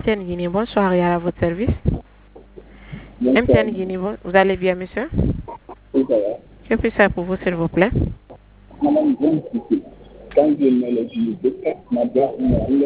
MTN Guinée, bonsoir, et à votre service. MTN Guinée, vous allez bien, monsieur? Oui, ça va. Que puis-je faire pour vous, s'il vous plaît? Madame, j'ai un souci. Quand je mets les unités, ma boîte,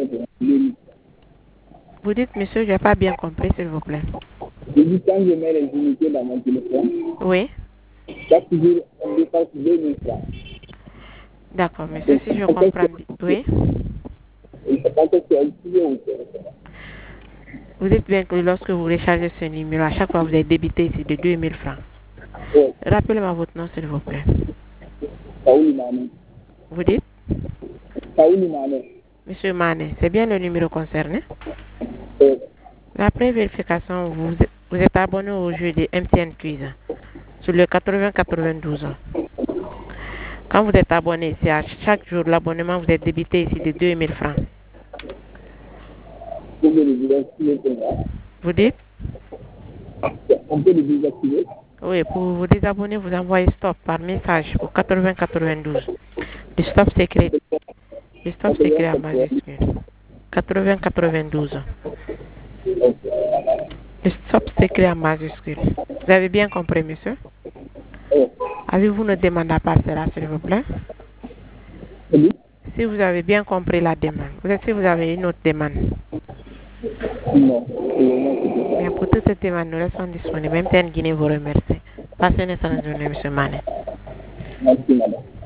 Vous dites, monsieur, je n'ai pas bien compris, s'il vous plaît. je dis quand je mets les unités dans mon téléphone, Oui. chaque jour, on dépasse 2000 francs. D'accord, monsieur, si je comprends bien. Oui. Je ne sais pas que c'est activé ou pas. Vous dites bien que lorsque vous rechargez ce numéro, à chaque fois, vous êtes débité ici de 2000 francs. Oui, Rappelez-moi votre nom, s'il vous plaît. Saouli Mané. Vous dites? Saouli Mané. Monsieur Mané, c'est bien le numéro concerné? Oui. Après vérification, vous êtes abonné au jeu de MTN Quiz sur le 80-92. Quand vous êtes abonné ici, à chaque jour, l'abonnement, vous êtes débité ici de 2000 francs. Vous pouvez le désactiver pour moi. Vous dites? On peut le désactiver. Oui, pour vous désabonner, vous envoyez stop par message au 80-92. Le stop secret. Le stop secret en majuscule. 80-92. Le stop secret en majuscule. Vous avez bien compris, monsieur? Oui. Avez-vous une demande à part cela, s'il vous plaît? Oui. Si vous avez bien compris la demande, si vous avez une autre demande. Non. Bien, pour toutes ces demandes, nous restons disponibles. Même Guinée vous remercie. Passez une excellente journée, monsieur Mané. Merci, madame.